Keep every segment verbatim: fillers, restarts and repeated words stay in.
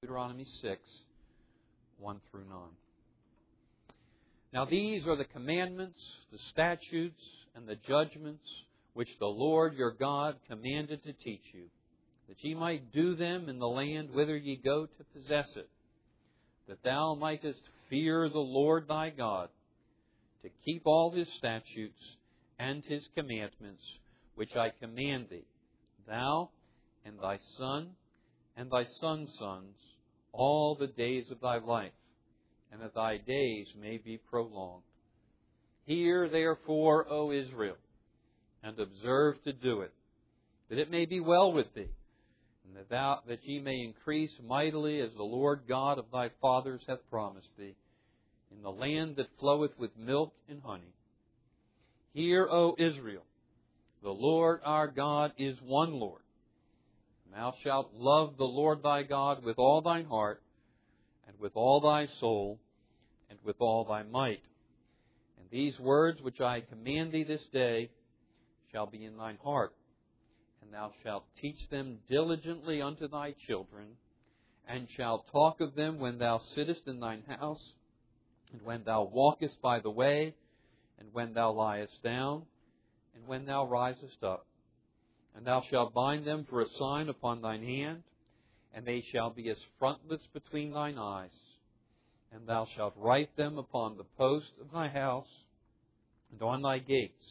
Deuteronomy six, one through nine. Now these are the commandments, the statutes, and the judgments which the Lord your God commanded to teach you, that ye might do them in the land whither ye go to possess it, that thou mightest fear the Lord thy God, to keep all His statutes and His commandments, which I command thee, thou and thy son and thy son's sons, all the days of thy life, and that thy days may be prolonged. Hear therefore, O Israel, and observe to do it, that it may be well with thee, and that thou that ye may increase mightily, as the Lord God of thy fathers hath promised thee, in the land that floweth with milk and honey. Hear, O Israel, the Lord our God is one Lord. Thou shalt love the Lord thy God with all thine heart, and with all thy soul, and with all thy might. And these words which I command thee this day shall be in thine heart, and thou shalt teach them diligently unto thy children, and shalt talk of them when thou sittest in thine house, and when thou walkest by the way, and when thou liest down, and when thou risest up. And thou shalt bind them for a sign upon thine hand, and they shall be as frontlets between thine eyes. And thou shalt write them upon the posts of thy house and on thy gates.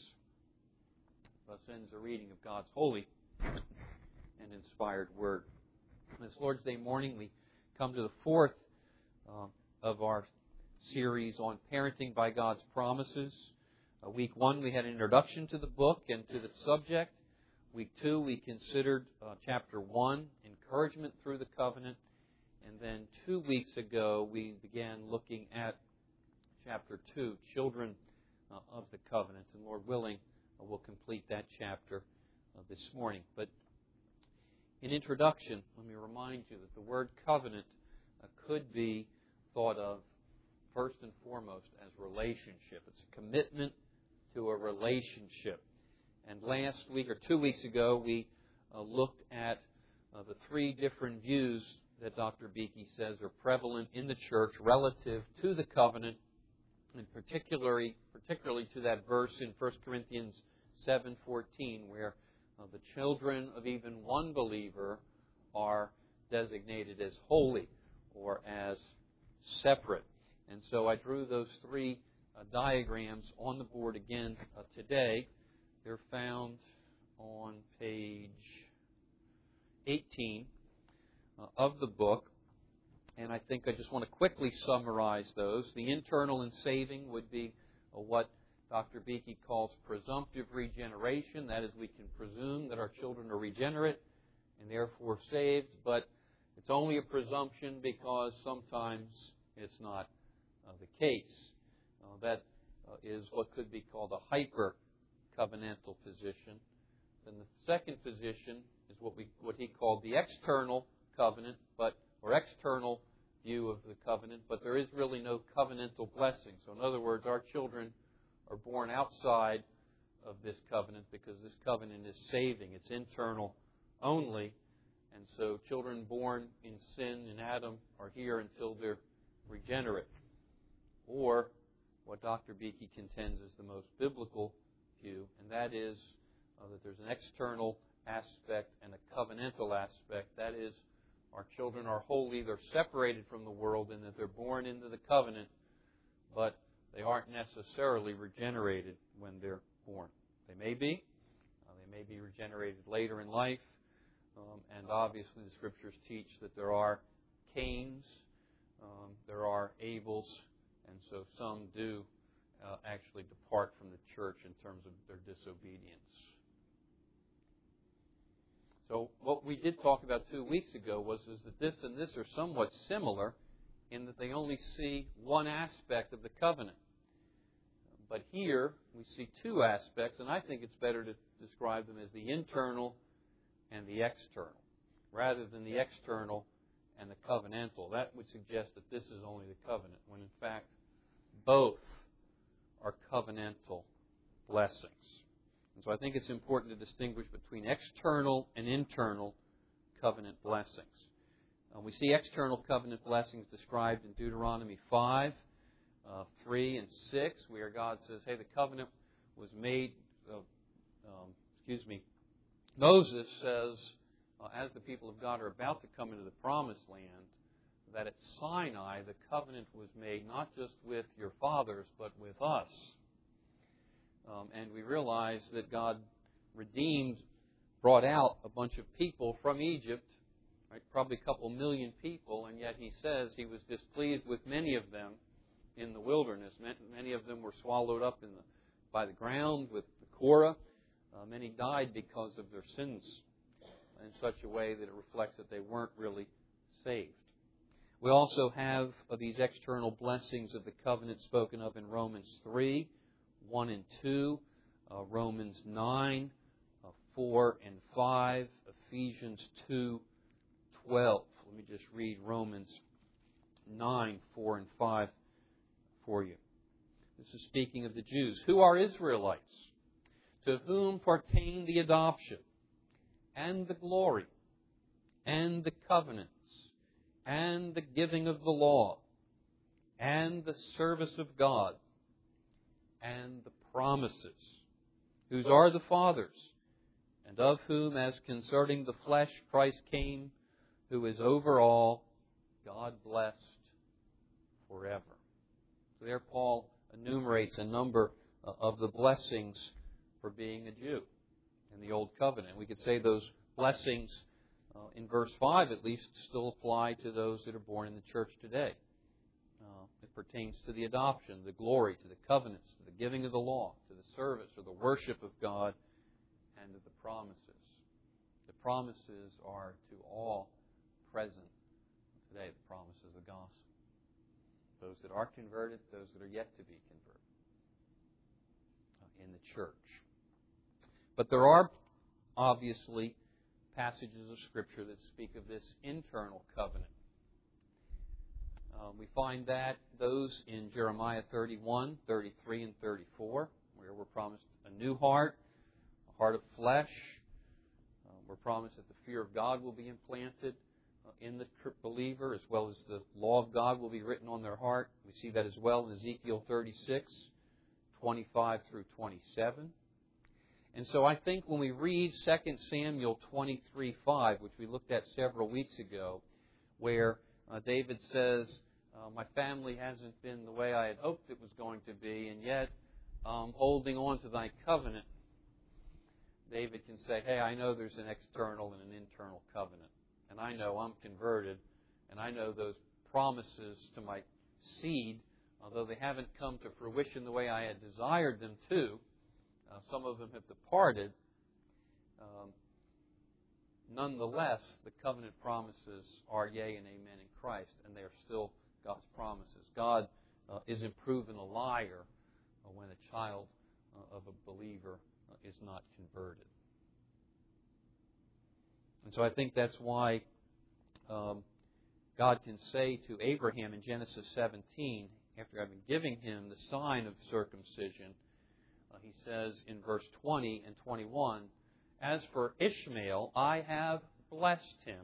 Thus ends the reading of God's holy and inspired Word. This Lord's Day morning, we come to the fourth uh, of our series on parenting by God's promises. Uh, week one, we had an introduction to the book and to the subject. Week two, we considered uh, chapter one, encouragement through the covenant. And then two weeks ago, we began looking at chapter two, children uh, of the covenant. And Lord willing, uh, we'll complete that chapter uh, this morning. But in introduction, let me remind you that the word covenant uh, could be thought of first and foremost as relationship. It's a commitment to a relationship. And last week, or two weeks ago, we uh, looked at uh, the three different views that Doctor Beeke says are prevalent in the church relative to the covenant, and particularly, particularly to that verse in First Corinthians seven fourteen, where uh, the children of even one believer are designated as holy or as separate. And so I drew those three uh, diagrams on the board again uh, today. They're found on page eighteen uh, of the book. And I think I just want to quickly summarize those. The internal and saving would be uh, what Doctor Beeke calls presumptive regeneration. That is, we can presume that our children are regenerate and therefore saved, but it's only a presumption because sometimes it's not uh, the case. Uh, that uh, is what could be called a hyper covenantal position. Then the second position is what we what he called the external covenant, but or external view of the covenant, but there is really no covenantal blessing. So in other words, our children are born outside of this covenant because this covenant is saving. It's internal only. And so children born in sin in Adam are here until they're regenerate. Or what Doctor Beeke contends is the most biblical view, and that is uh, that there's an external aspect and a covenantal aspect. That is, our children are holy, they're separated from the world in that they're born into the covenant, but they aren't necessarily regenerated when they're born. They may be. Uh, they may be regenerated later in life, um, and obviously the Scriptures teach that there are Cains, um, there are Abels, and so some do Uh, actually depart from the church in terms of their disobedience. So what we did talk about two weeks ago was is that this and this are somewhat similar in that they only see one aspect of the covenant. But here we see two aspects, and I think it's better to describe them as the internal and the external, rather than the external and the covenantal. That would suggest that this is only the covenant, when in fact both are covenantal blessings. And so I think it's important to distinguish between external and internal covenant blessings. Uh, we see external covenant blessings described in Deuteronomy five, uh, three, and six, where God says, hey, the covenant was made, uh, um, excuse me, Moses says, uh, as the people of God are about to come into the promised land, that at Sinai the covenant was made not just with your fathers, but with us. Um, and we realize that God redeemed, brought out a bunch of people from Egypt, right, probably a couple million people, and yet He says He was displeased with many of them in the wilderness. Many of them were swallowed up in the, by the ground with the Korah. Uh, many died because of their sins in such a way that it reflects that they weren't really saved. We also have uh, these external blessings of the covenant spoken of in Romans three, one and two, uh, Romans nine, uh, four and five, Ephesians two, twelve. Let me just read Romans nine, four and five for you. This is speaking of the Jews, who are Israelites, to whom pertain the adoption and the glory and the covenants and the giving of the law and the service of God and the promises, whose are the fathers, and of whom, as concerning the flesh, Christ came, who is over all, God blessed forever. So there Paul enumerates a number of the blessings for being a Jew in the Old Covenant. We could say those blessings uh, in verse five at least still apply to those that are born in the church today. Uh, it pertains to the adoption, the glory, to the covenants, to the giving of the law, to the service or the worship of God, and to the promises. The promises are to all present today, the promises of the gospel. Those that are converted, those that are yet to be converted uh, in the church. But there are obviously passages of Scripture that speak of this internal covenant. Uh, we find that those in Jeremiah thirty-one, thirty-three, and thirty-four, where we're promised a new heart, a heart of flesh. Uh, we're promised that the fear of God will be implanted uh, in the believer, as well as the law of God will be written on their heart. We see that as well in Ezekiel thirty-six, twenty-five through twenty-seven. And so I think when we read Second Samuel twenty-three, five, which we looked at several weeks ago, where uh, David says, uh, my family hasn't been the way I had hoped it was going to be, and yet um, holding on to thy covenant, David can say, hey, I know there's an external and an internal covenant, and I know I'm converted, and I know those promises to my seed, although they haven't come to fruition the way I had desired them to, Uh, some of them have departed. Um, nonetheless, the covenant promises are yea and amen in Christ, and they are still God's promises. God uh, isn't proven a liar uh, when a child uh, of a believer uh, is not converted. And so I think that's why um, God can say to Abraham in Genesis seventeen, after having given him the sign of circumcision, Uh, he says in verse twenty and twenty-one, as for Ishmael, I have blessed him.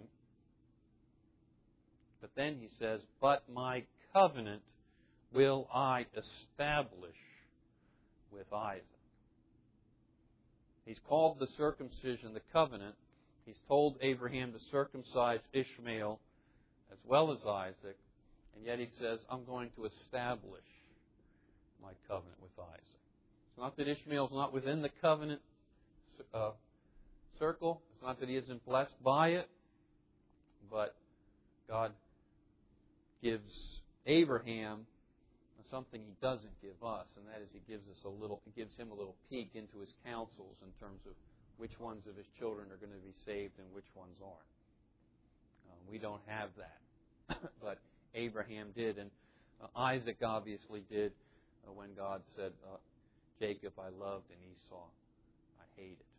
But then he says, but my covenant will I establish with Isaac. He's called the circumcision the covenant. He's told Abraham to circumcise Ishmael as well as Isaac. And yet he says, I'm going to establish my covenant with Isaac. It's not that Ishmael's not within the covenant uh, circle. It's not that he isn't blessed by it. But God gives Abraham something He doesn't give us, and that is He gives us a little. He gives him a little peek into His counsels in terms of which ones of His children are going to be saved and which ones aren't. Uh, we don't have that, but Abraham did, and uh, Isaac obviously did uh, when God said, Uh, Jacob I loved and Esau I hated.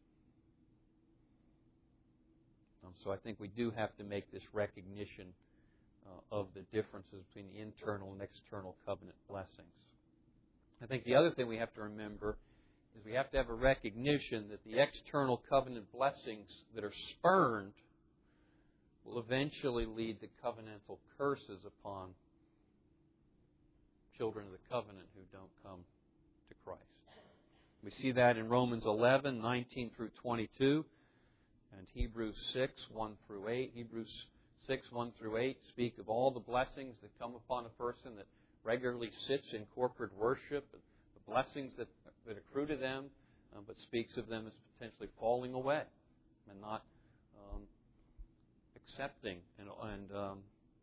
Um, so I think we do have to make this recognition uh, of the differences between the internal and external covenant blessings. I think the other thing we have to remember is we have to have a recognition that the external covenant blessings that are spurned will eventually lead to covenantal curses upon children of the covenant who don't come to Christ. We see that in Romans eleven, nineteen through twenty-two, and Hebrews six, one through eight. Hebrews six, one through eight speak of all the blessings that come upon a person that regularly sits in corporate worship, and the blessings that, that accrue to them, uh, but speaks of them as potentially falling away and not um, accepting and, and um,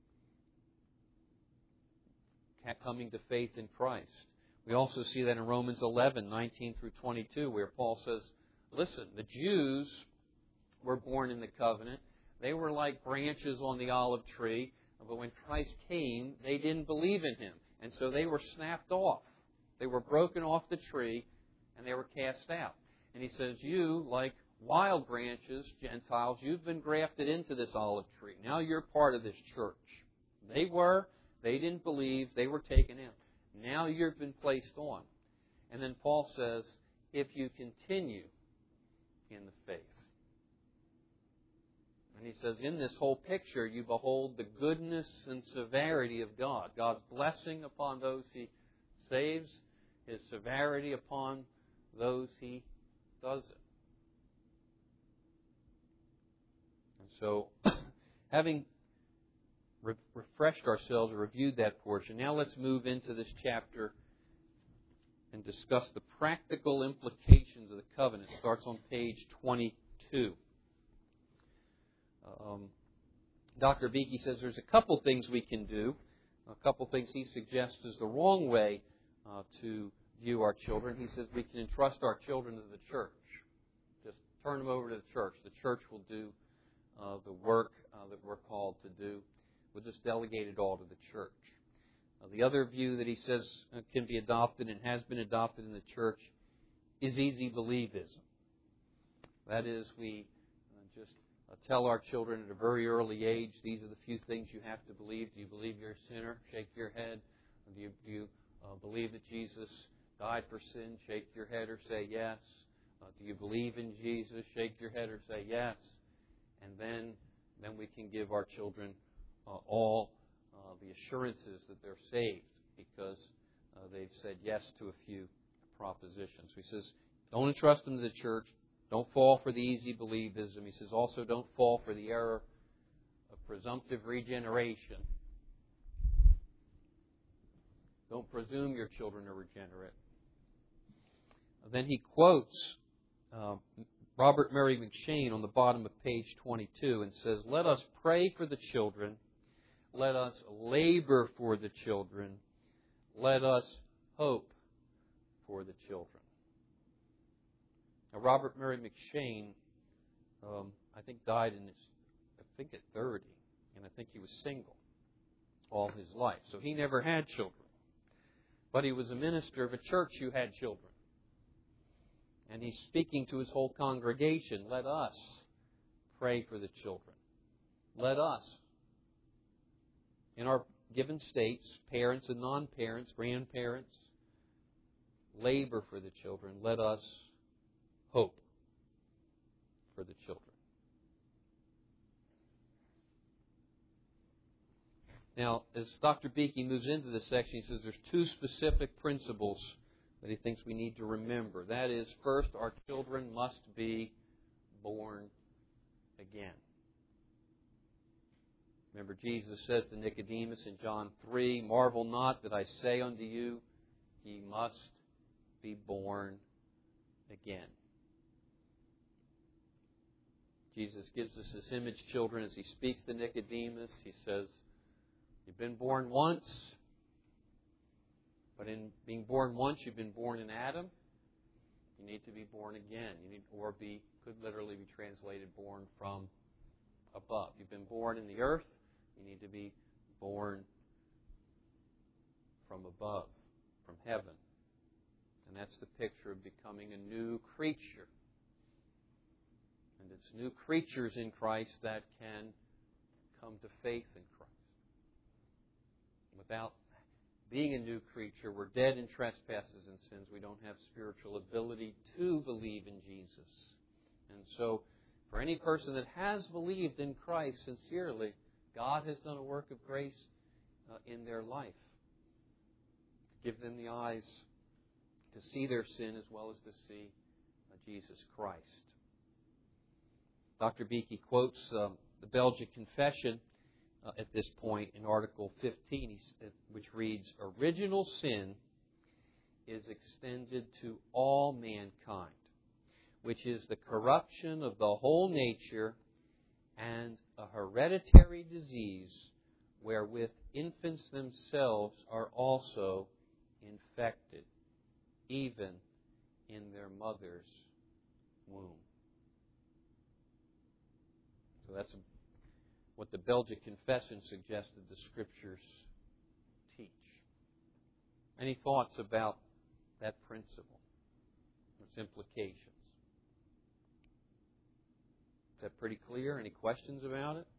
coming to faith in Christ. We also see that in Romans eleven, nineteen through twenty-two, where Paul says, listen, the Jews were born in the covenant. They were like branches on the olive tree, but when Christ came, they didn't believe in Him. And so they were snapped off. They were broken off the tree, and they were cast out. And he says, you, like wild branches, Gentiles, you've been grafted into this olive tree. Now you're part of this church. They were, they didn't believe, they were taken in. Now you've been placed on. And then Paul says, if you continue in the faith. And he says, in this whole picture, you behold the goodness and severity of God. God's blessing upon those He saves, His severity upon those He doesn't. And so, having re- refreshed ourselves or reviewed that portion, now let's move into this chapter and discuss the practical implications of the covenant. It starts on page twenty-two. Um, Doctor Beeke says there's a couple things we can do. A couple things he suggests is the wrong way uh, to view our children. He says we can entrust our children to the church. Just turn them over to the church. The church will do uh, the work uh, that we're called to do. We'll just delegate it all to the church. Uh, the other view that he says uh, can be adopted and has been adopted in the church is easy believism. That is, we uh, just uh, tell our children at a very early age, these are the few things you have to believe. Do you believe you're a sinner? Shake your head. Do you, do you uh, believe that Jesus died for sin? Shake your head or say yes. Uh, do you believe in Jesus? Shake your head or say yes. And then, then we can give our children uh, all uh, the assurances that they're saved because uh, they've said yes to a few propositions. So he says, don't entrust them to the church. Don't fall for the easy believism. He says also don't fall for the error of presumptive regeneration. Don't presume your children are regenerate. Then he quotes uh, Robert Murray McCheyne on the bottom of page twenty-two and says, let us pray for the children. Let us labor for the children. Let us hope for the children. Now, Robert Murray McCheyne, um, I think, died in his, I think at thirty, and I think he was single all his life. So he never had children. But he was a minister of a church who had children. And he's speaking to his whole congregation. Let us pray for the children. Let us, in our given states, parents and non-parents, grandparents, labor for the children. Let us hope for the children. Now, as Doctor Beeke moves into this section, he says there's two specific principles that he thinks we need to remember. That is, first, our children must be born again. Remember, Jesus says to Nicodemus in John three, marvel not that I say unto you, ye must be born again. Jesus gives us this image, children, as he speaks to Nicodemus. He says, you've been born once, but in being born once, you've been born in Adam. You need to be born again. You need, or be, could literally be translated born from above. You've been born in the earth. You need to be born from above, from heaven. And that's the picture of becoming a new creature. And it's new creatures in Christ that can come to faith in Christ. Without being a new creature, we're dead in trespasses and sins. We don't have spiritual ability to believe in Jesus. And so, For any person that has believed in Christ sincerely, God has done a work of grace uh, in their life. To give them the eyes to see their sin as well as to see uh, Jesus Christ. Doctor Beeke quotes um, the Belgic Confession uh, at this point in Article fifteen, which reads, "Original sin is extended to all mankind, which is the corruption of the whole nature and a hereditary disease wherewith infants themselves are also infected, even in their mother's womb." So that's what the Belgic Confession suggested the Scriptures teach. Any thoughts about that principle, its implications? Is that pretty clear? Any questions about it?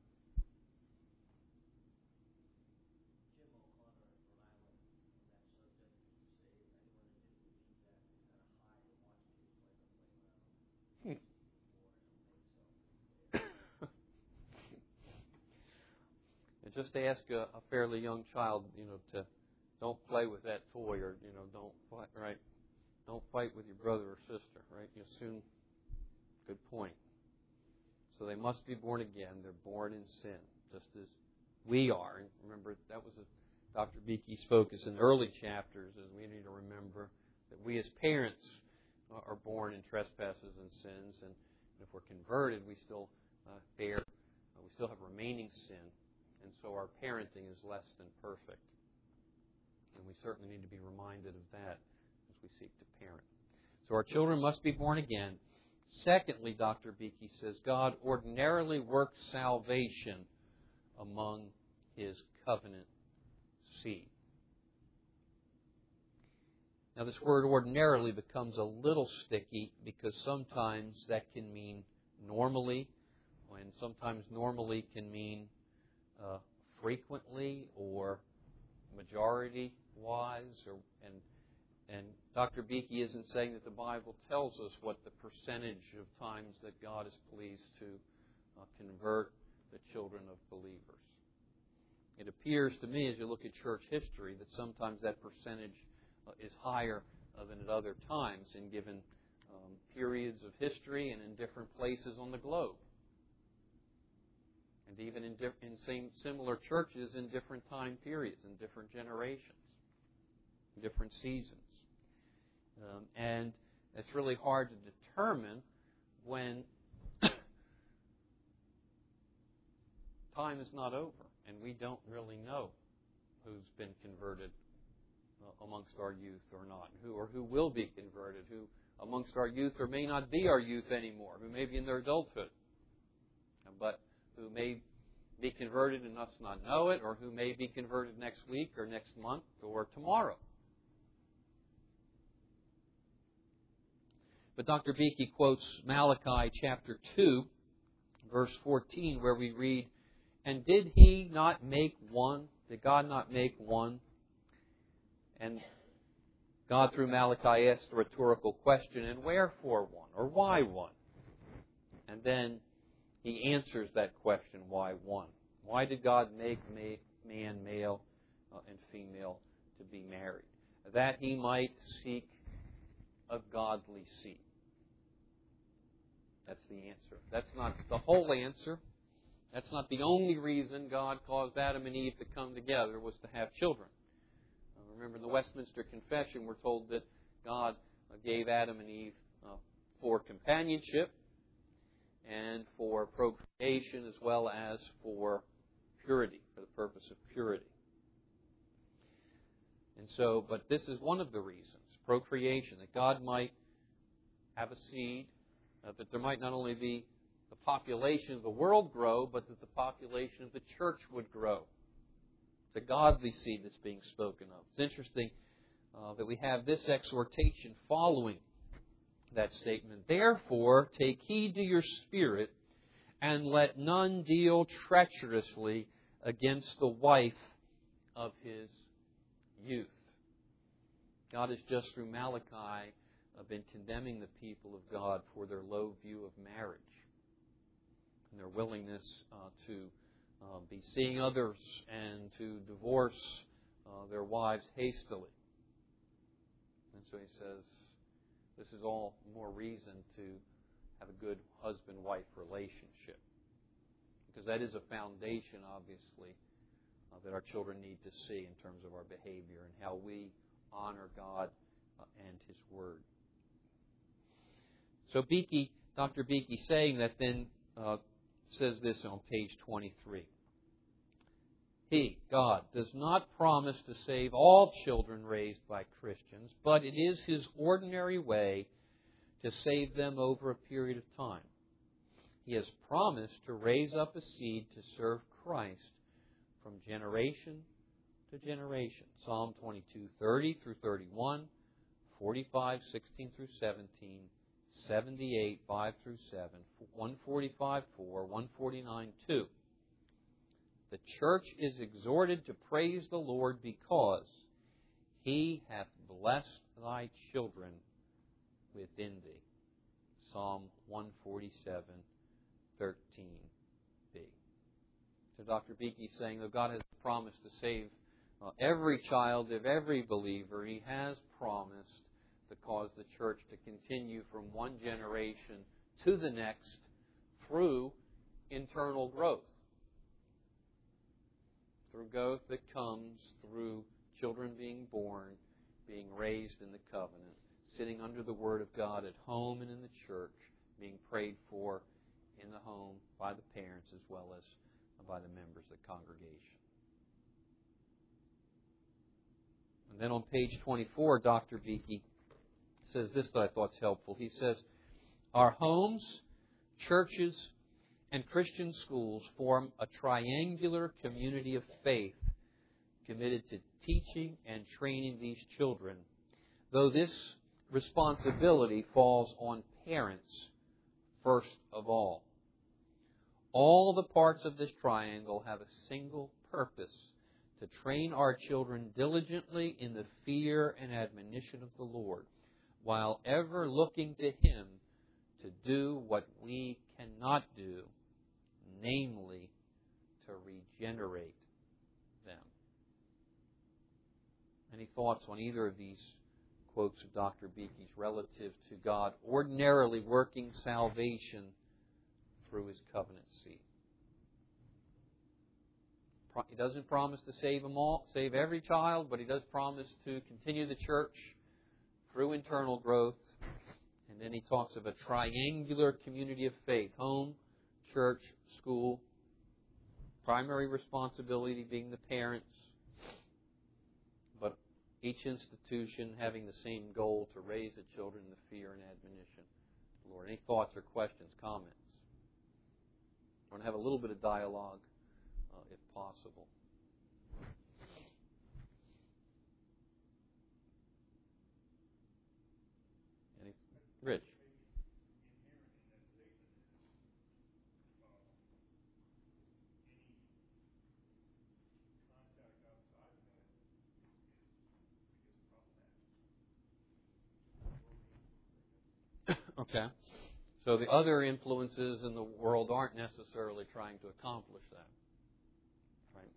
And just to ask a, a fairly young child, you know, to don't play with that toy, or you know, don't fight, right? Don't fight with your brother or sister, right? You soon. Good point. So they must be born again. They're born in sin, just as we are. And remember, that was a, Doctor Beeke's focus in early chapters, is we need to remember that we as parents are born in trespasses and sins, and if we're converted, we still uh, bear, uh, we still have remaining sin, and so our parenting is less than perfect. And we certainly need to be reminded of that as we seek to parent. So our children must be born again. Secondly, Doctor Beeke says, God ordinarily works salvation among His covenant seed. Now, this word ordinarily becomes a little sticky because sometimes that can mean normally, and sometimes normally can mean uh, frequently or majority-wise, or and And Doctor Beeke isn't saying that the Bible tells us what the percentage of times that God is pleased to uh, convert the children of believers. It appears to me, as you look at church history, that sometimes that percentage uh, is higher uh, than at other times in given um, periods of history and in different places on the globe. And even in, diff- in same, similar churches in different time periods, in different generations, in different seasons. Um, and it's really hard to determine when time is not over, and we don't really know who's been converted uh, amongst our youth or not, who or who will be converted, who amongst our youth or may not be our youth anymore, who may be in their adulthood, but who may be converted and us not know it, or who may be converted next week or next month or tomorrow. But Doctor Beeke quotes Malachi chapter two, verse fourteen, where we read, "And did He not make one? Did God not make one?" And God, through Malachi, asked a rhetorical question, and wherefore one? Or why one? And then He answers that question, why one? Why did God make man, male uh, and female, to be married? That He might seek a godly seed. That's the answer. That's not the whole answer. That's not the only reason God caused Adam and Eve to come together, was to have children. Uh, remember, in the Westminster Confession, we're told that God uh, gave Adam and Eve uh, for companionship and for procreation, as well as for purity, for the purpose of purity. And so, but this is one of the reasons, procreation, that God might have a seed, uh, that there might not only be the population of the world grow, but that the population of the church would grow. It's a godly seed that's being spoken of. It's interesting uh, that we have this exhortation following that statement. Therefore, take heed to your spirit, and let none deal treacherously against the wife of his youth. God has just, through Malachi, been condemning the people of God for their low view of marriage. and their willingness uh, to uh, be seeing others and to divorce uh, their wives hastily. And so he says, this is all more reason to have a good husband-wife relationship. Because that is a foundation, obviously, uh, that our children need to see in terms of our behavior and how we honor God uh, and His Word. So Beeke, Doctor Beeke, saying that then uh, says this on page twenty-three. He, God, does not promise to save all children raised by Christians, but it is His ordinary way to save them over a period of time. He has promised to raise up a seed to serve Christ from generation to generation. Psalm twenty-two, thirty through thirty-one, forty-five, sixteen through seventeen, seventy-eight, five through seven, one forty-five, four, one forty-nine, two. The church is exhorted to praise the Lord because He hath blessed thy children within thee. Psalm one forty-seven, thirteen b. So Doctor Beeke is saying that God has promised to save uh, every child of every believer. He has promised to cause the church to continue from one generation to the next through internal growth. Through growth that comes through children being born, being raised in the covenant, sitting under the Word of God at home and in the church, being prayed for in the home by the parents as well as by the members of the congregation. And then on page twenty-four, Doctor Beeke says this that I thought is helpful. He says, our homes, churches, and Christian schools form a triangular community of faith committed to teaching and training these children, though this responsibility falls on parents first of all. All the parts of this triangle have a single purpose: to train our children diligently in the fear and admonition of the Lord, while ever looking to Him to do what we cannot do, namely, to regenerate them. Any thoughts on either of these quotes of Doctor Beeke's relative to God ordinarily working salvation through His covenant seed? He doesn't promise to save them all, save every child, but He does promise to continue the church through internal growth. And then He talks of a triangular community of faith: home, church, school. Primary responsibility being the parents, but each institution having the same goal to raise the children in the fear and admonition of the Lord. Any thoughts or questions, comments? I want to have a little bit of dialogue, uh, if possible. Any? Rich? Okay. So the other influences in the world aren't necessarily trying to accomplish that. Right?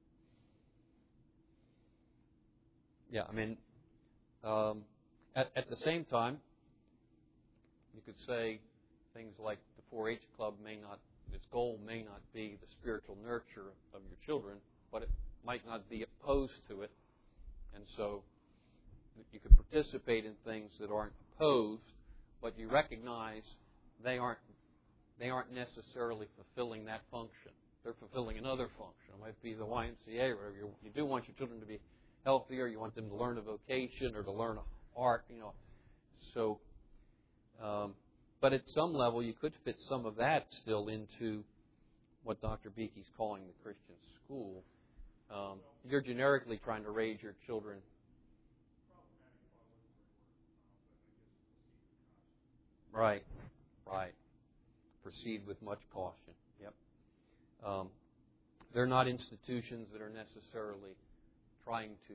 Yeah, I mean, um, at, at the same time, you could say things like the four H club may not, its goal may not be the spiritual nurture of your children, but it might not be opposed to it. And so you could participate in things that aren't opposed, but you recognize they aren't they aren't necessarily fulfilling that function. They're fulfilling another function. It might be the Y M C A or whatever. You, you do want your children to be healthier. You want them to learn a vocation or to learn art. You know, so. Um, but at some level, you could fit some of that still into what Doctor Beeke's calling the Christian school. Um, you're generically trying to raise your children. Right, right. Proceed with much caution. Yep. Um, they're not institutions that are necessarily trying to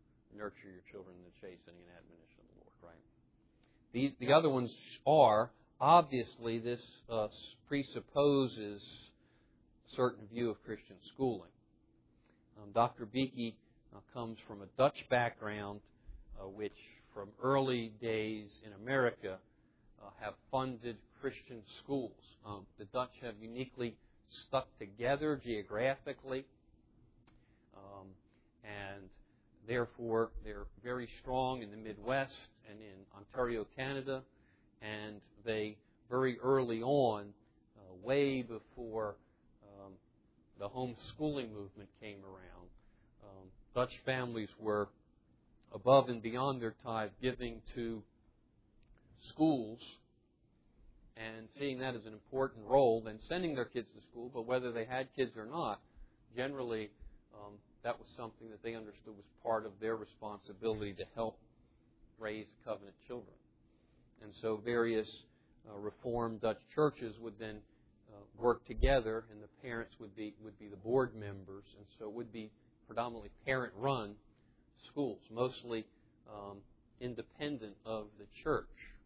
nurture your children in the chastening and admonition of the Lord, right? These, the other ones are, obviously, this uh, presupposes a certain view of Christian schooling. Um, Doctor Beeke uh, comes from a Dutch background, uh, which from early days in America uh, have funded Christian schools. Um, the Dutch have uniquely stuck together geographically, um, and therefore they're very strong in the Midwest and in Ontario, Canada, and they very early on, uh, way before um, the homeschooling movement came around, um, Dutch families were above and beyond their tithe giving to schools and seeing that as an important role, then sending their kids to school, but whether they had kids or not, generally um, that was something that they understood was part of their responsibility to help raise covenant children. And so various uh, Reformed Dutch churches would then uh, work together, and the parents would be would be the board members, and so it would be predominantly parent-run schools, mostly um, independent of the church.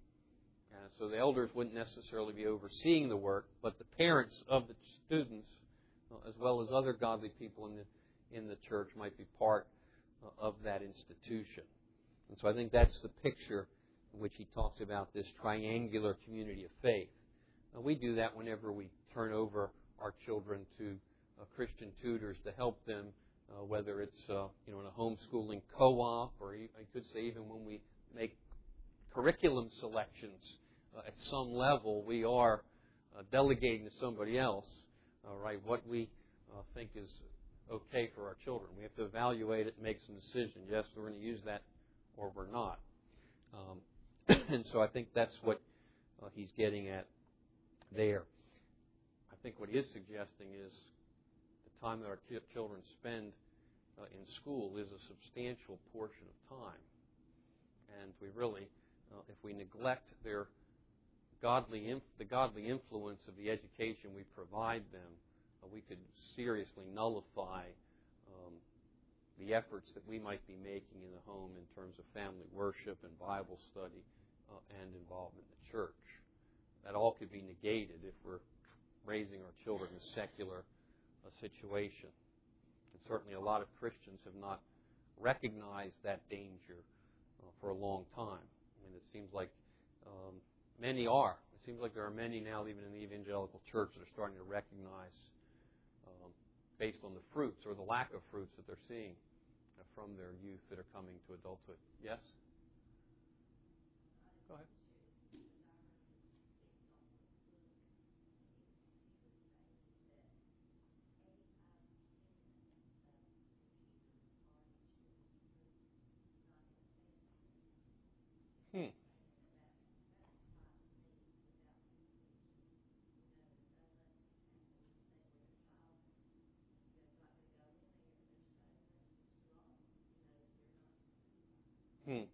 Uh, so the elders wouldn't necessarily be overseeing the work, but the parents of the students, uh, as well as other godly people in the in the church, might be part uh, of that institution. And so I think that's the picture in which he talks about this triangular community of faith. Uh, we do that whenever we turn over our children to uh, Christian tutors to help them, uh, whether it's uh, you know in a homeschooling co-op, or I could say even when we make curriculum selections uh, at some level, we are uh, delegating to somebody else, uh, right, what we uh, think is okay for our children. We have to evaluate it and make some decisions. Yes, we're going to use that, or we're not. Um, and so I think that's what uh, he's getting at there. I think what he is suggesting is the time that our children spend uh, in school is a substantial portion of time. And we really, uh, if we neglect their godly, inf- the godly influence of the education we provide them, uh, we could seriously nullify um, the efforts that we might be making in the home in terms of family worship and Bible study uh, and involvement in the church. That all could be negated if we're raising our children in a secular uh, situation. And certainly a lot of Christians have not recognized that danger uh, for a long time. I mean, it seems like um, many are. It seems like there are many now, even in the evangelical church, that are starting to recognize, um, based on the fruits or the lack of fruits that they're seeing uh, from their youth that are coming to adulthood. Yes? Go ahead. Hmm. Hmm.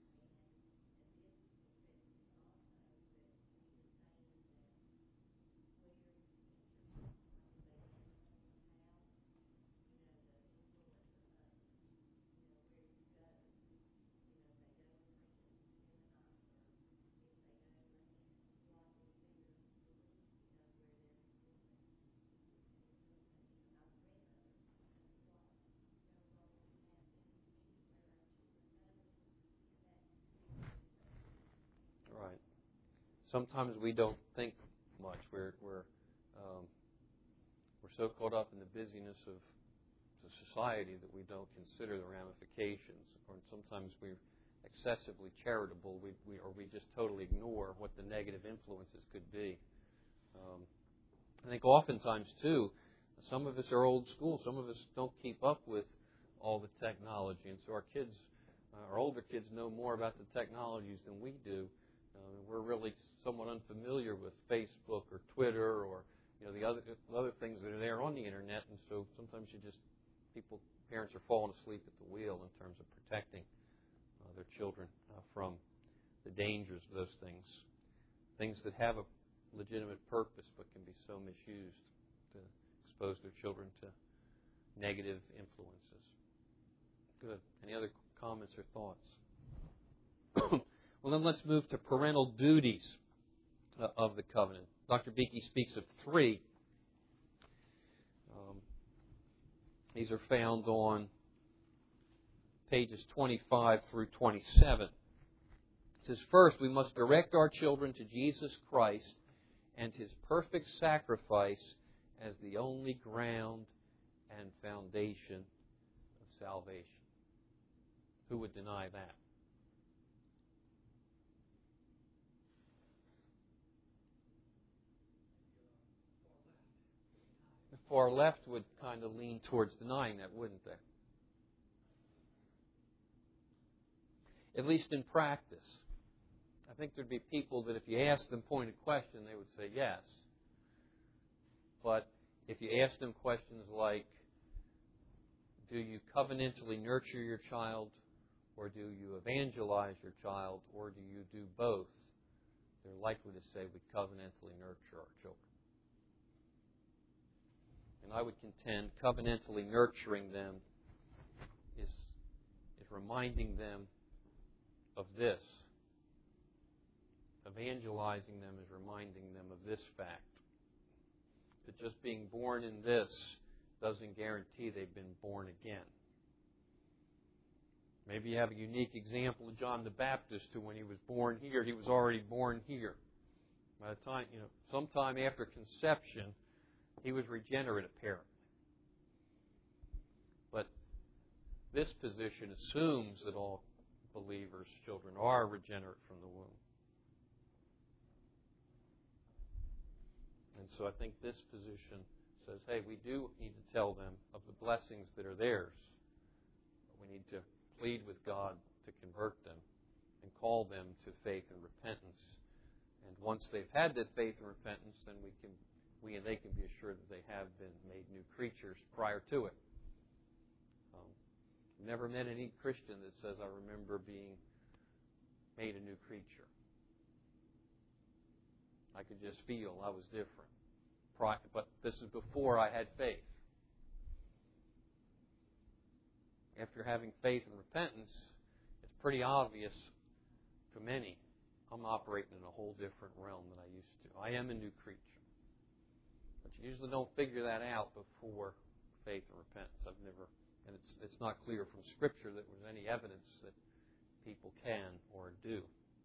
Right. Sometimes we don't think much. We're we're um, we're so caught up in the busyness of the society that we don't consider the ramifications, or sometimes we're excessively charitable, we, we or we just totally ignore what the negative influences could be. Um, I think oftentimes too, some of us are old school. Some of us don't keep up with all the technology, and so our kids, uh, our older kids, know more about the technologies than we do. Uh, we're really somewhat unfamiliar with Facebook or Twitter or you know the other other things that are there on the internet, and so sometimes you just people parents are falling asleep at the wheel in terms of protecting uh, their children uh, from the dangers of those things, things that have a legitimate purpose but can be so misused to expose their children to negative influences. Good. Any other comments or thoughts? Well, then let's move to parental duties. uh, of the covenant. Doctor Beeke speaks of three. Um, these are found on pages twenty-five through twenty-seven. It says, first, we must direct our children to Jesus Christ and His perfect sacrifice as the only ground and foundation of salvation. Who would deny that? The far left would kind of lean towards denying that, wouldn't they? At least in practice. I think there'd be people that if you asked them pointed question, they would say yes. But if you ask them questions like, do you covenantally nurture your child, or do you evangelize your child, or do you do both, they're likely to say we covenantally nurture our children. And I would contend covenantally nurturing them is, is reminding them of this. Evangelizing them is reminding them of this fact. That just being born in this doesn't guarantee they've been born again. Maybe you have a unique example of John the Baptist who when he was born here, he was already born here. By the time, you know, sometime after conception, he was regenerate apparently. But this position assumes that all believers' children are regenerate from the womb. And so I think this position says, hey, we do need to tell them of the blessings that are theirs. But we need to plead with God to convert them and call them to faith and repentance. And once they've had that faith and repentance, then we can, we and they can be assured that they have been made new creatures prior to it. Um, I've never met any Christian that says, I remember being made a new creature. I could just feel I was different. But this is before I had faith. After having faith and repentance, it's pretty obvious to many I'm operating in a whole different realm than I used to. I am a new creature. But you usually don't figure that out before faith and repentance. I've never, and it's it's not clear from Scripture that there's any evidence that people can or do.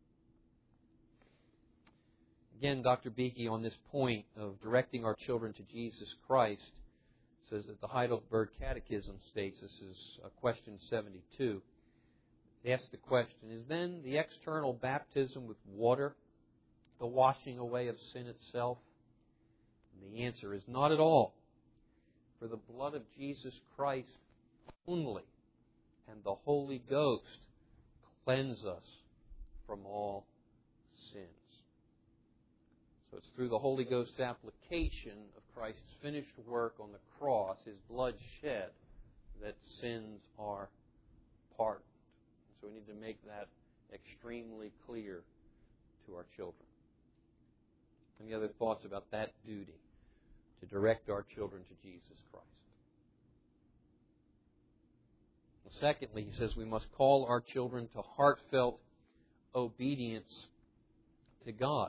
Again, Doctor Beeke, on this point of directing our children to Jesus Christ, says that the Heidelberg Catechism states, this is question seventy-two, it asks the question, is then the external baptism with water the washing away of sin itself? And the answer is not at all. For the blood of Jesus Christ only and the Holy Ghost cleanse us from all sins. So it's through the Holy Ghost's application of Christ's finished work on the cross, His blood shed, that sins are pardoned. So we need to make that extremely clear to our children. Any other thoughts about that duty, to direct our children to Jesus Christ? Well, secondly, he says we must call our children to heartfelt obedience to God.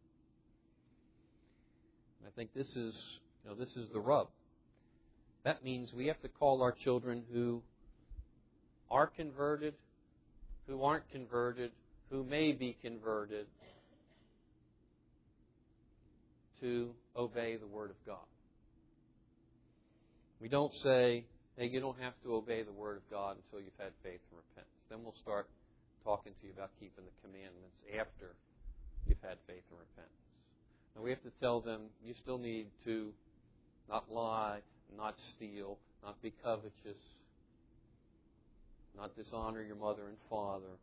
I think this is, you know, this is the rub. That means we have to call our children who are converted, who aren't converted, who may be converted, to obey the Word of God. We don't say, hey, you don't have to obey the Word of God until you've had faith and repentance. Then we'll start talking to you about keeping the commandments after you've had faith and repentance. And we have to tell them, you still need to not lie, not steal, not be covetous, not dishonor your mother and father.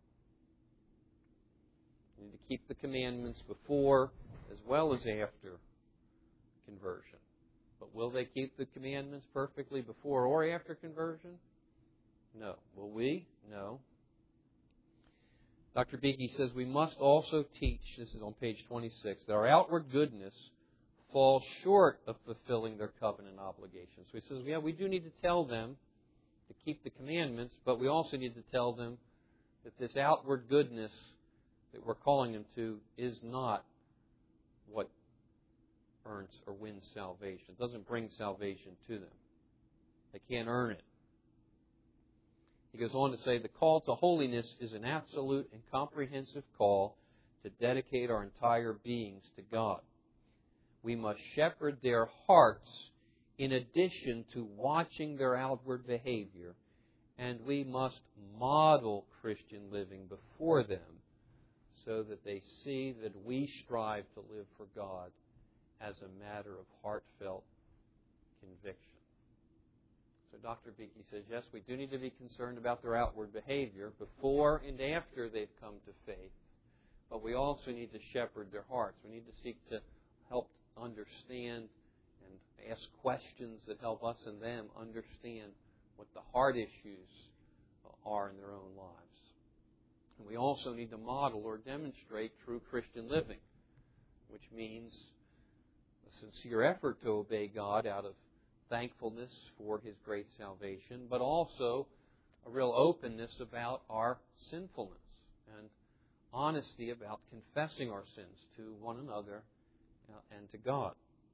You need to keep the commandments before as well as after conversion. But will they keep the commandments perfectly before or after conversion? No. Will we? No. Doctor Beeke says we must also teach, this is on page twenty-six, that our outward goodness falls short of fulfilling their covenant obligations. So he says, yeah, we do need to tell them to keep the commandments, but we also need to tell them that this outward goodness that we're calling them to is not what earns or wins salvation. It doesn't bring salvation to them. They can't earn it. He goes on to say, the call to holiness is an absolute and comprehensive call to dedicate our entire beings to God. We must shepherd their hearts in addition to watching their outward behavior, and we must model Christian living before them so that they see that we strive to live for God as a matter of heartfelt conviction. So Doctor Beeke says, yes, we do need to be concerned about their outward behavior before and after they've come to faith, but we also need to shepherd their hearts. We need to seek to help understand and ask questions that help us and them understand what the heart issues are in their own lives. And we also need to model or demonstrate true Christian living, which means a sincere effort to obey God out of thankfulness for His great salvation, but also a real openness about our sinfulness and honesty about confessing our sins to one another and to God.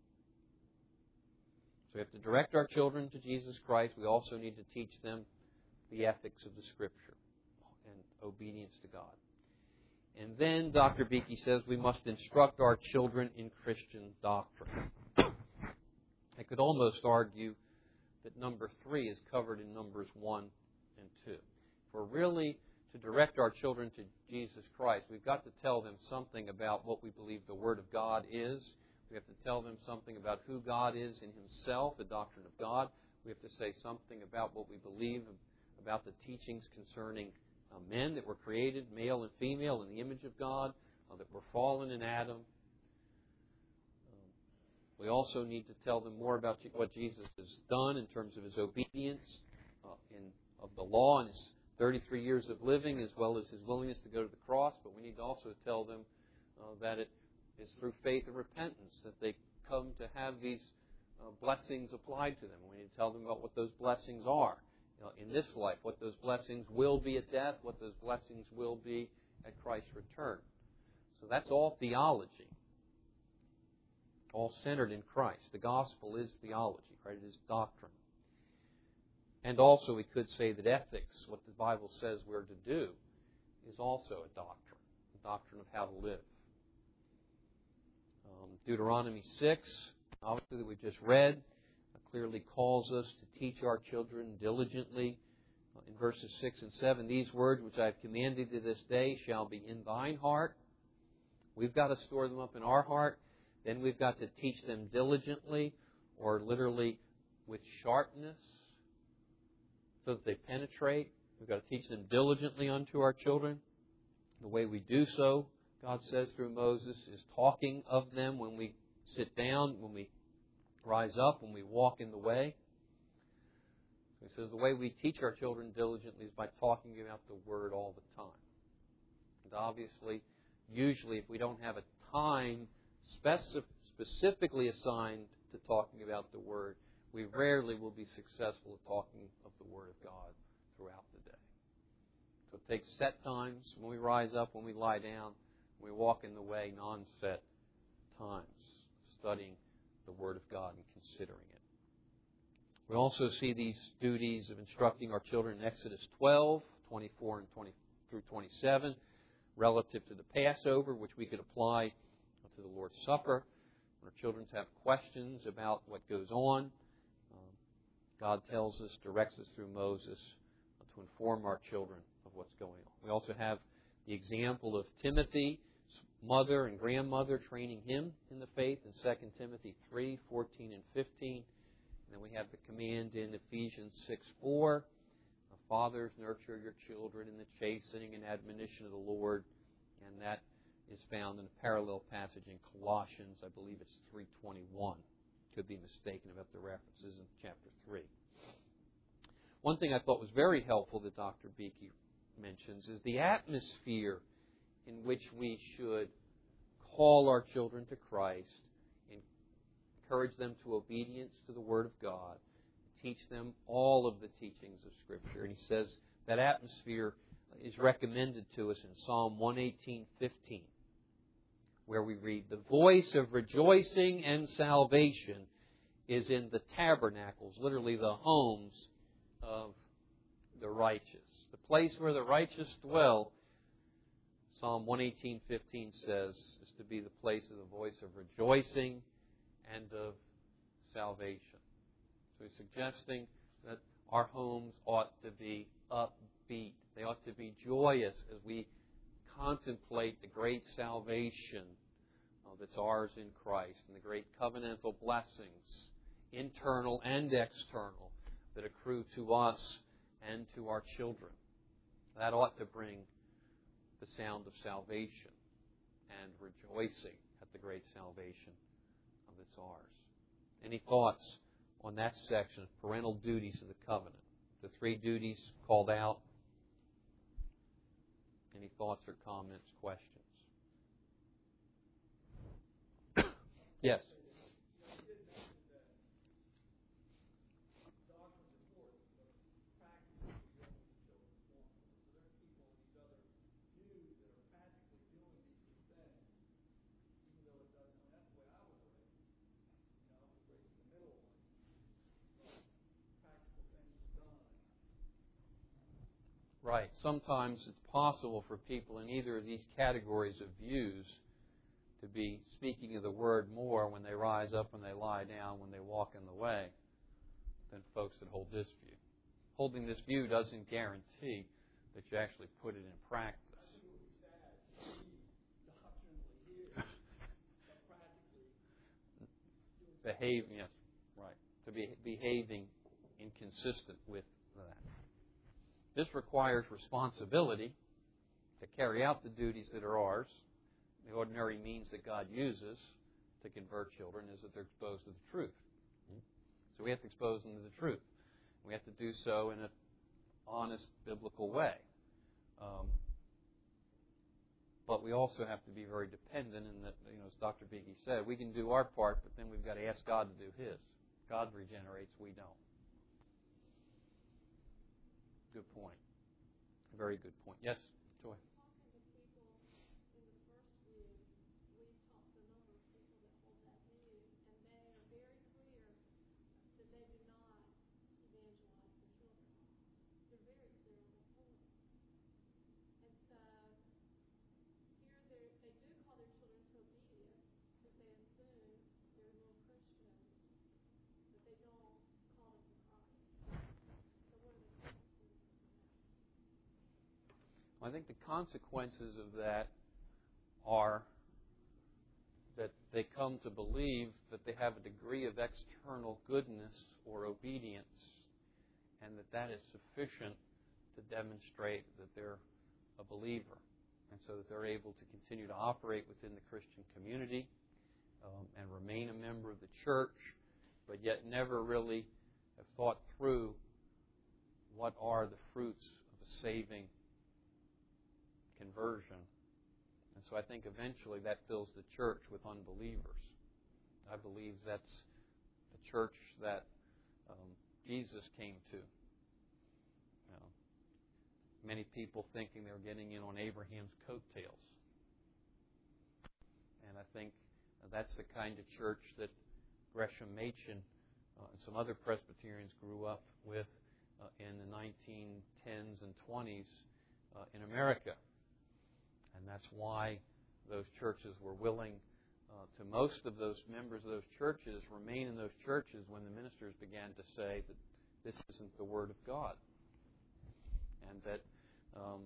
So we have to direct our children to Jesus Christ. We also need to teach them the ethics of the Scripture and obedience to God. And then Doctor Beeke says we must instruct our children in Christian doctrine. I could almost argue that number three is covered in numbers one and two. If we're really to direct our children to Jesus Christ, we've got to tell them something about what we believe the Word of God is. We have to tell them something about who God is in Himself, the doctrine of God. We have to say something about what we believe about the teachings concerning uh, men that were created, male and female, in the image of God, uh, that were fallen in Adam. We also need to tell them more about what Jesus has done in terms of His obedience uh, in, of the law and His thirty-three years of living, as well as His willingness to go to the cross. But we need to also tell them uh, that it is through faith and repentance that they come to have these uh, blessings applied to them. We need to tell them about what those blessings are you know, in this life, what those blessings will be at death, what those blessings will be at Christ's return. So that's all theology. All centered in Christ. The gospel is theology, right? It is doctrine. And also we could say that ethics, what the Bible says we're to do, is also a doctrine, a doctrine of how to live. Um, Deuteronomy six, obviously that we just read, clearly calls us to teach our children diligently. Uh, in verses six and seven, these words which I have commanded thee this day shall be in thine heart. We've got to store them up in our heart. Then we've got to teach them diligently, or literally with sharpness, so that they penetrate. We've got to teach them diligently unto our children. The way we do so, God says through Moses, is talking of them when we sit down, when we rise up, when we walk in the way. So he says the way we teach our children diligently is by talking about the Word all the time. And obviously, usually if we don't have a time Specif- specifically assigned to talking about the Word, we rarely will be successful at talking of the Word of God throughout the day. So it takes set times when we rise up, when we lie down, when we walk in the way, non-set times, studying the Word of God and considering it. We also see these duties of instructing our children in Exodus twelve, twenty-four and twenty through twenty-seven, relative to the Passover, which we could apply to the Lord's Supper. When our children have questions about what goes on, um, God tells us, directs us through Moses to inform our children of what's going on. We also have the example of Timothy's mother and grandmother training him in the faith in Second Timothy three, fourteen and fifteen. And then we have the command in Ephesians six, four. Fathers, nurture your children in the chastening and admonition of the Lord. And that is found in a parallel passage in Colossians. I believe it's three twenty-one. Could be mistaken about the references in chapter three. One thing I thought was very helpful that Doctor Beeke mentions is the atmosphere in which we should call our children to Christ, encourage them to obedience to the Word of God, teach them all of the teachings of Scripture. And he says that atmosphere is recommended to us in Psalm one eighteen, fifteen. where we read, "The voice of rejoicing and salvation is in the tabernacles," literally the homes of the righteous. The place where the righteous dwell, Psalm one eighteen fifteen says, is to be the place of the voice of rejoicing and of salvation. So he's suggesting that our homes ought to be upbeat. They ought to be joyous as we contemplate the great salvation that's ours in Christ and the great covenantal blessings, internal and external, that accrue to us and to our children. That ought to bring the sound of salvation and rejoicing at the great salvation that's ours. Any thoughts on that section of parental duties of the covenant? The three duties called out. Any thoughts or comments, questions? Yes. Right. Sometimes it's possible for people in either of these categories of views to be speaking of the Word more when they rise up, when they lie down, when they walk in the way, than folks that hold this view. Holding this view doesn't guarantee that you actually put it in practice. Behaving, yes, right. To be behaving inconsistent with that. This requires responsibility to carry out the duties that are ours. The ordinary means that God uses to convert children is that they're exposed to the truth. So we have to expose them to the truth. We have to do so in an honest, biblical way. Um, but we also have to be very dependent in that, you know, as Doctor Beeke said, we can do our part, but then we've got to ask God to do His. God regenerates, we don't. Good point. Very good point. Yes, Joy. I think the consequences of that are that they come to believe that they have a degree of external goodness or obedience, and that that is sufficient to demonstrate that they're a believer, and so that they're able to continue to operate within the Christian community um, and remain a member of the church, but yet never really have thought through what are the fruits of a saving conversion. And so I think eventually that fills the church with unbelievers. I believe that's the church that um, Jesus came to. You know, many people thinking they were getting in on Abraham's coattails. And I think that's the kind of church that Gresham Machen uh, and some other Presbyterians grew up with uh, in the nineteen tens and twenties uh, in America. And that's why those churches were willing uh, to, most of those members of those churches, remain in those churches when the ministers began to say that this isn't the Word of God. And that um,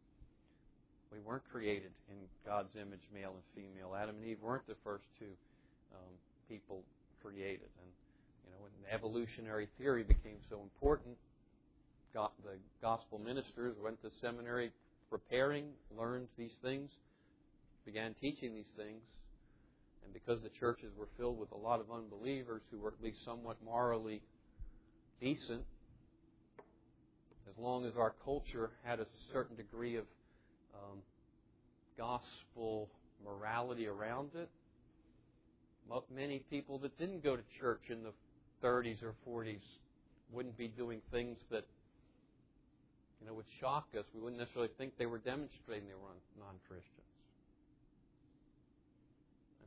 we weren't created in God's image, male and female. Adam and Eve weren't the first two um, people created. And, you know, when evolutionary theory became so important, God, the gospel ministers went to seminary preparing, learned these things, began teaching these things, and because the churches were filled with a lot of unbelievers who were at least somewhat morally decent, as long as our culture had a certain degree of um, gospel morality around it, many people that didn't go to church in the thirties or forties wouldn't be doing things that, you know, would shock us. We wouldn't necessarily think they were demonstrating they were non-Christians.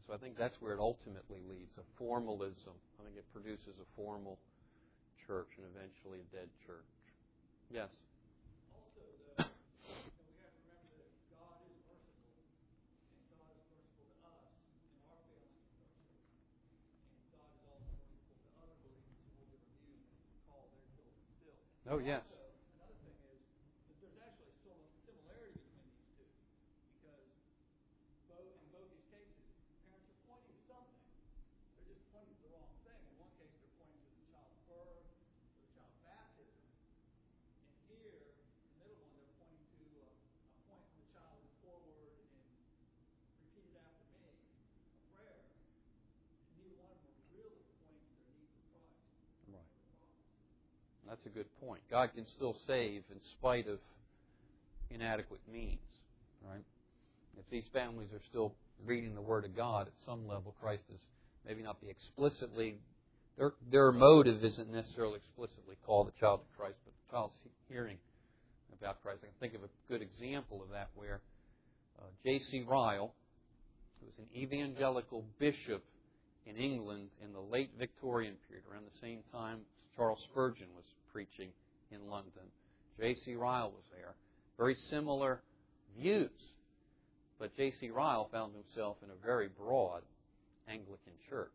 So I think that's where it ultimately leads, a formalism. I think it produces a formal church and eventually a dead church. Yes? Also, the, you know, we have to remember that God is merciful, and God is merciful to us in our failings with our children. And God is also merciful to other believers who will be reviewed and call their children still. Oh, yes. Also, another thing is that there's actually still a similarity between these two, because both in both these cases, parents are pointing to something. They're just pointing to the wrong thing. In one case, they're pointing to the child's birth or the child's baptism. And here, the middle one, they're pointing to a, a point when the child is forward and repeated after me, a prayer. And neither one of them are really pointing to their need for Christ. Right. That's a good point. God can still save in spite of inadequate means, right? If these families are still reading the Word of God at some level, Christ is maybe not be explicitly, their their motive isn't necessarily explicitly call the child to Christ, but the child's hearing about Christ. I can think of a good example of that where uh, J C Ryle, who was an evangelical bishop in England in the late Victorian period, around the same time Charles Spurgeon was preaching in London. J C Ryle was there. Very similar views. But J C Ryle found himself in a very broad Anglican church.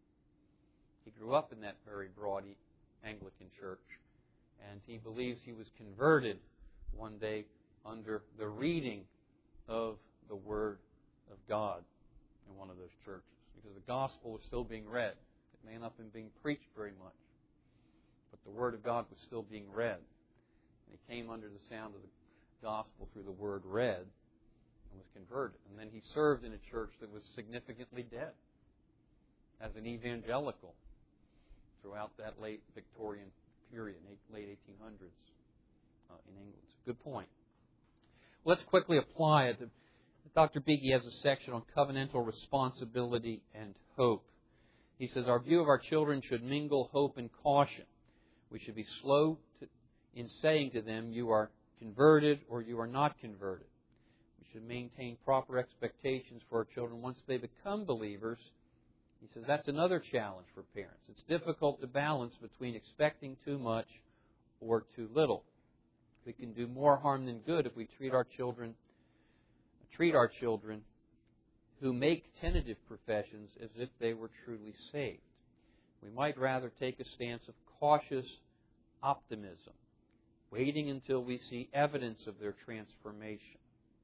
He grew up in that very broad Anglican church, and he believes he was converted one day under the reading of the Word of God in one of those churches, because the gospel was still being read. It may not have been being preached very much, but the Word of God was still being read. And he came under the sound of the gospel through the Word read and was converted. And then he served in a church that was significantly dead as an evangelical throughout that late Victorian period, late eighteen hundreds uh, in England. It's a good point. Let's quickly apply it. Doctor Beeke has a section on covenantal responsibility and hope. He says, our view of our children should mingle hope and caution. We should be slow to, in saying to them, you are converted or you are not converted. We should maintain proper expectations for our children once they become believers. He says that's another challenge for parents. It's difficult to balance between expecting too much or too little. We can do more harm than good if we treat our children treat our children who make tentative professions as if they were truly saved. We might rather take a stance of cautious optimism, waiting until we see evidence of their transformation.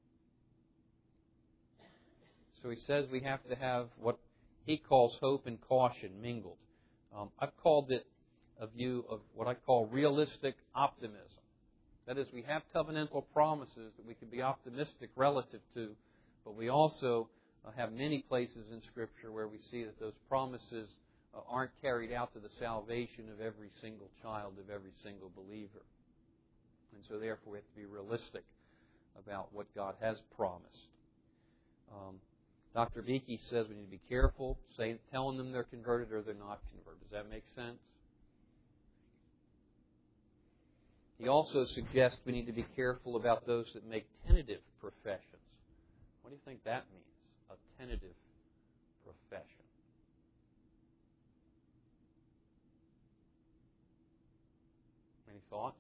So he says we have to have what he calls hope and caution mingled. Um, I've called it a view of what I call realistic optimism. That is, we have covenantal promises that we can be optimistic relative to, but we also uh, have many places in Scripture where we see that those promises uh, aren't carried out to the salvation of every single child, of every single believer. And so therefore we have to be realistic about what God has promised. Um, Doctor Beeke says we need to be careful, say, telling them they're converted or they're not converted. Does that make sense? He also suggests we need to be careful about those that make tentative professions. What do you think that means, a tentative profession? Any thoughts?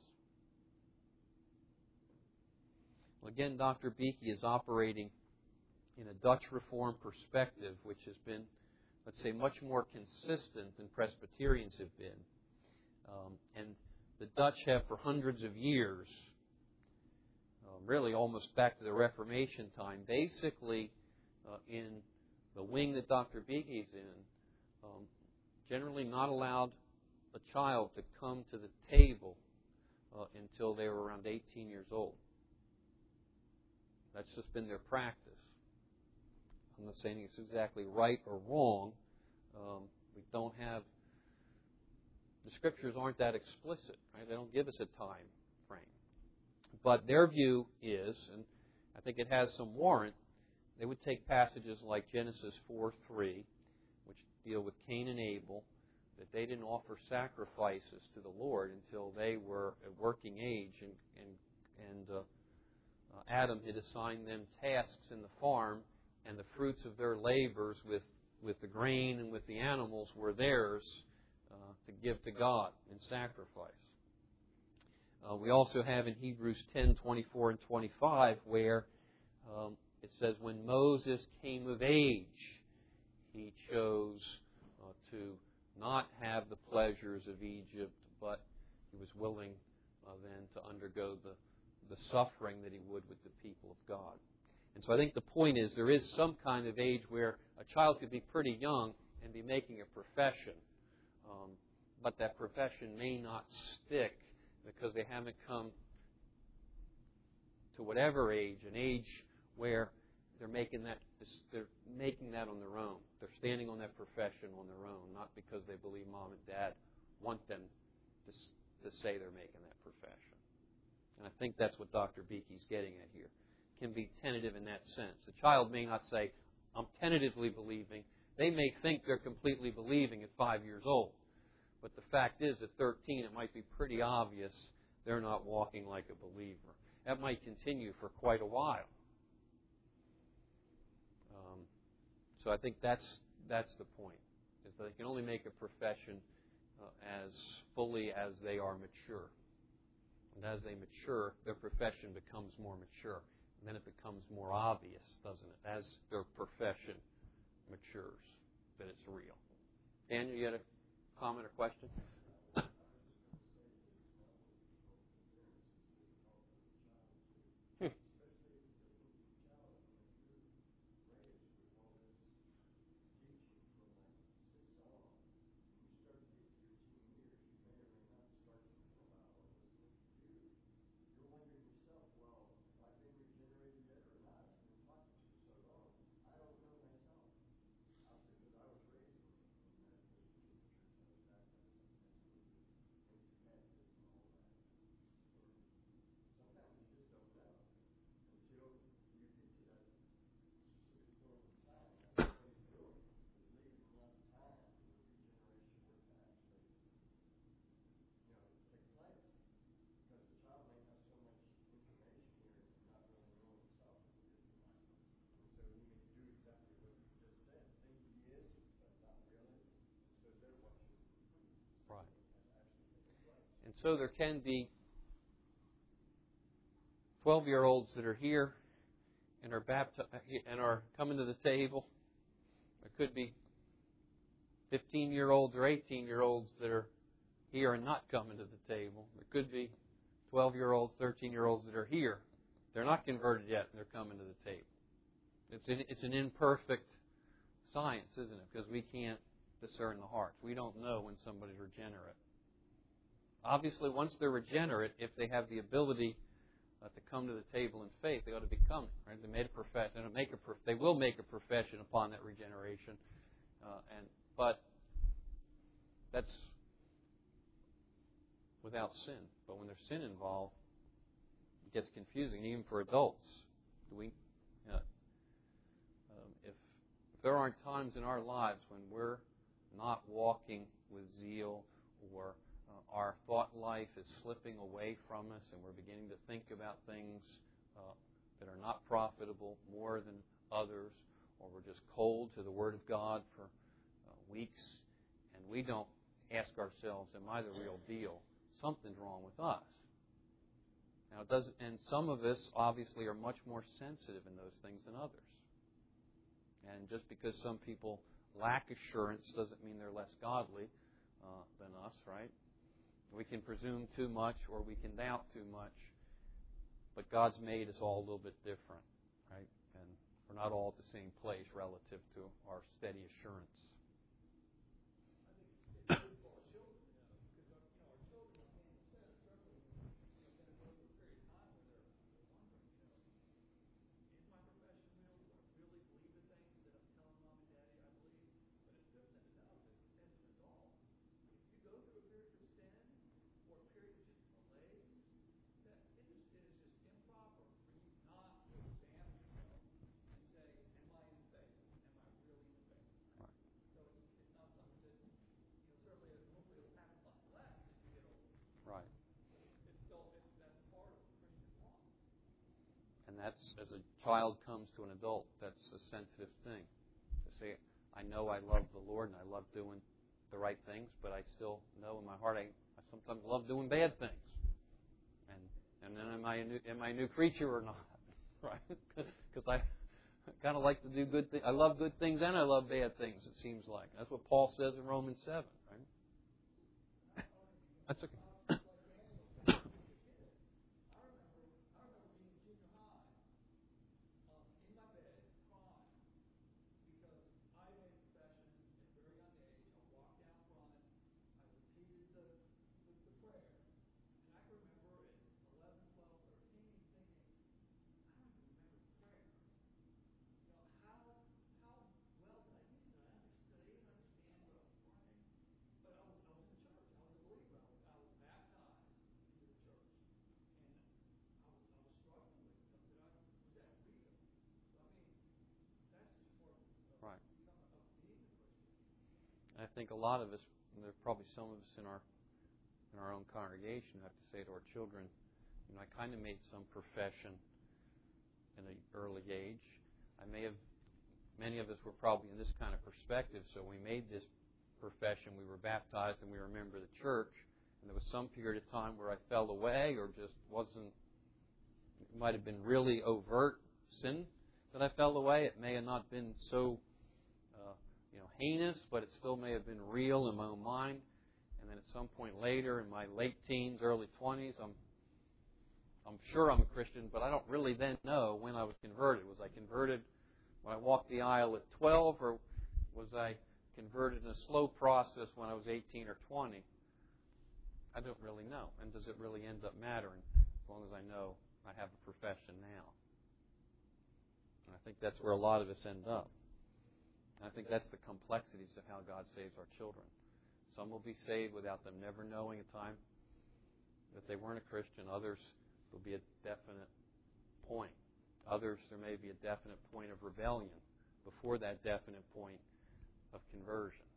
Well, again, Doctor Beeke is operating in a Dutch Reformed perspective, which has been, let's say, much more consistent than Presbyterians have been. Um, and the Dutch have, for hundreds of years, uh, really almost back to the Reformation time, basically uh, in the wing that Doctor Beeke is in, um, generally not allowed a child to come to the table uh, until they were around eighteen years old. That's just been their practice. I'm not saying it's exactly right or wrong. Um, we don't have, the Scriptures aren't that explicit, right? They don't give us a time frame. But their view is, and I think it has some warrant, they would take passages like Genesis four three, which deal with Cain and Abel, that they didn't offer sacrifices to the Lord until they were at working age, and, and, and uh, uh, Adam had assigned them tasks in the farm, and the fruits of their labors with with the grain and with the animals were theirs uh, to give to God in sacrifice. Uh, we also have in Hebrews ten, twenty-four and twenty-five where um, it says, when Moses came of age, he chose uh, to not have the pleasures of Egypt, but he was willing uh, then to undergo the, the suffering that he would with the people of God. And so I think the point is there is some kind of age where a child could be pretty young and be making a profession, um, but that profession may not stick because they haven't come to whatever age, an age where they're making that they're making that on their own. They're standing on that profession on their own, not because they believe mom and dad want them to, to say they're making that profession. And I think that's what Doctor Beakey's getting at here. Can be tentative in that sense. The child may not say, I'm tentatively believing. They may think they're completely believing at five years old. But the fact is, at thirteen, it might be pretty obvious they're not walking like a believer. That might continue for quite a while. Um, so I think that's that's the point, is that they can only make a profession uh, as fully as they are mature. And as they mature, their profession becomes more mature. And then it becomes more obvious, doesn't it, as their profession matures, that it's real. Daniel, you had a comment or question? Right. And so there can be twelve-year-olds that are here and are baptized and are coming to the table. There could be fifteen-year-olds or eighteen-year-olds that are here and not coming to the table. There could be twelve-year-olds, thirteen-year-olds that are here. They're not converted yet, and they're coming to the table. It's an, it's an imperfect science, isn't it? Because we can't discern the hearts. We don't know when somebody's regenerate. Obviously, once they're regenerate, if they have the ability uh, to come to the table in faith, they ought to be coming. Right? They made a profession. They make a. They will make a profession upon that regeneration, uh, and but that's without sin. But when there's sin involved, it gets confusing, even for adults. Do we? Uh, um, if, if there aren't times in our lives when we're not walking with zeal, or uh, our thought life is slipping away from us, and we're beginning to think about things uh, that are not profitable more than others, or we're just cold to the Word of God for uh, weeks, and we don't ask ourselves, am I the real deal? Something's wrong with us. Now, it doesn't, and some of us obviously are much more sensitive in those things than others. And just because some people lack assurance doesn't mean they're less godly uh, than us, right? We can presume too much or we can doubt too much, but God's made us all a little bit different, right? And we're not all at the same place relative to our steady assurance. Right. And that's, as a child comes to an adult, that's a sensitive thing. To say, I know I love the Lord and I love doing the right things, but I still know in my heart I, I sometimes love doing bad things. And and then am I a new, am I a new creature or not? Right? Because I kind of like to do good things. I love good things and I love bad things, it seems like. That's what Paul says in Romans seven, right? That's okay. Right. I think a lot of us, and there are probably some of us in our in our own congregation, have to say to our children, you know, I kind of made some profession in an early age. I may have, many of us were probably in this kind of perspective, so we made this profession. We were baptized and we were a member of the church, and there was some period of time where I fell away or just wasn't, it might have been really overt sin that I fell away. It may have not been so uh, you know, heinous, but it still may have been real in my own mind. And then at some point later, in my late teens, early twenties, I'm I'm sure I'm a Christian, but I don't really then know when I was converted. Was I converted when I walked the aisle at twelve, or was I converted in a slow process when I was eighteen or twenty? I don't really know. And does it really end up mattering as long as I know I have a profession now? And I think that's where a lot of us end up. And I think that's the complexities of how God saves our children. Some will be saved without them never knowing a time that they weren't a Christian. Others, there'll be a definite point. Others, there may be a definite point of rebellion before that definite point of conversion.